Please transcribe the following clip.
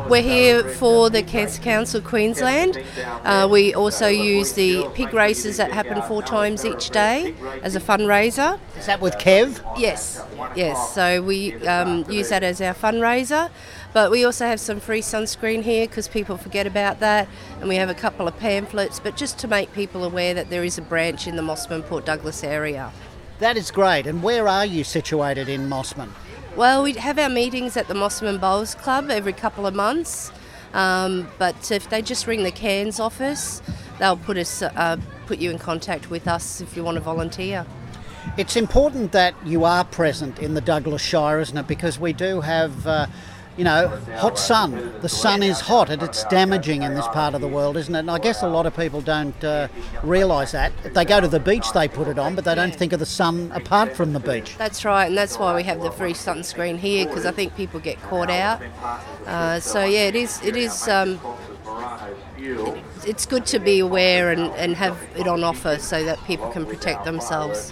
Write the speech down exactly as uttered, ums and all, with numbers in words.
We're here for the Cancer Council Queensland. Uh, we also use the pig races that happen four times each day as a fundraiser. Is that with Kev? Yes, yes. So we um, use that as our fundraiser. But we also have some free sunscreen here because people forget about that. And we have a couple of pamphlets, but just to make people aware that there is a branch in the Mossman Port Douglas area. That is great. And where are you situated in Mossman? Well, we have our meetings at the Mossman Bowls Club every couple of months, um, but if they just ring the Cairns office, they'll put us, uh, put you in contact with us if you want to volunteer. It's important that you are present in the Douglas Shire, isn't it? Because we do have, uh, you know, hot sun. The sun is hot and it's damaging in this part of the world, isn't it? And I guess a lot of people don't uh, realise that. If they go to the beach, they put it on, but they don't think of the sun apart from the beach. That's right, and that's why we have the free sunscreen here, because I think people get caught out. Uh, so yeah, it is. It is. Um, it's good to be aware and, and have it on offer so that people can protect themselves.